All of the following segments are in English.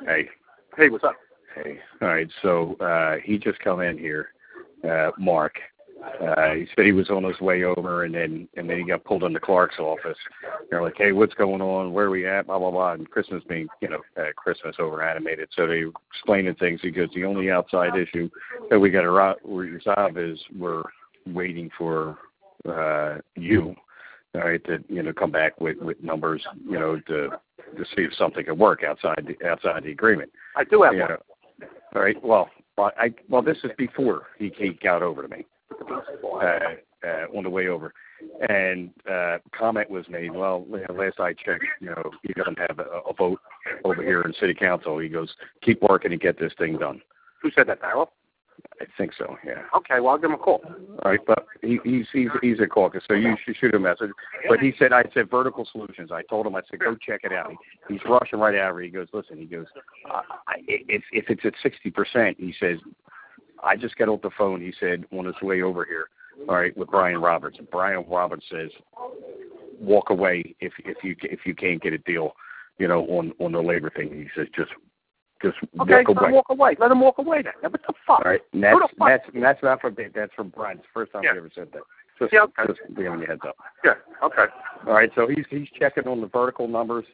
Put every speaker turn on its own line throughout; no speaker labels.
Hey.
Hey, what's up?
Hey. All right, so he just come in here, Mark. He said he was on his way over, and then he got pulled into Clark's office. They're like, hey, what's going on? Where are we at? Blah, blah, blah. And Christmas being, Christmas over animated. So they were explaining things. He goes, the only outside issue that we got to resolve is we're waiting for you, all right, to, come back with numbers, to see if something can work outside the agreement.
I do have one.
All right, well, this is before he got over to me. On the way over, and comment was made. Well, last I checked, he doesn't have a vote over here in City Council. He goes, keep working and get this thing done.
Who said that, Darryl?
I think so. Yeah.
Okay, well, I'll give him a call.
All right, but he's a caucus, so you should shoot a message. But I said Vertical Solutions. I told him, I said, go check it out. He's rushing right out of it. He goes, listen. He goes, if it's at 60%, he says. I just got off the phone, he said, on his way over here, all right, with Brian Roberts. And Brian Roberts says, walk away if you can't get a deal, on the labor thing. He says, just walk away.
Okay, walk away. Let him walk away then. What the fuck?
All right, and that's not from Dave. That's from Brian. It's the first time we ever said that. Just giving you a heads up.
Yeah, okay.
All right, so he's checking on the vertical numbers,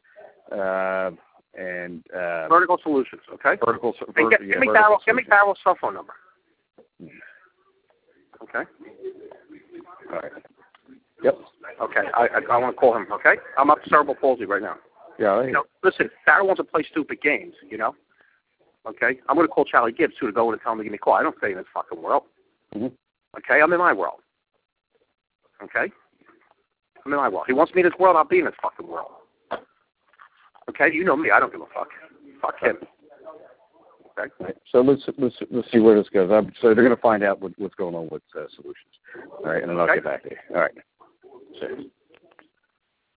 and
Vertical Solutions, okay? Give me Darryl's cell phone number. Okay.
All right. Yep.
Okay. I want to call him. Okay. I'm up to cerebral palsy right now.
Yeah.
Listen. Darryl wants to play stupid games. Okay. I'm going to call Charlie Gibbs too to go in and tell him to give me a call. I don't stay in this fucking world.
Mm-hmm.
Okay. I'm in my world. Okay. I'm in my world. He wants me in his world. I'll be in his fucking world. Okay. You know me. I don't give a fuck. Fuck him. Okay.
Right. So let's see where this goes. So they're going to find out what's going on with Solutions. All right, and then I'll get back to you. All right. Cheers.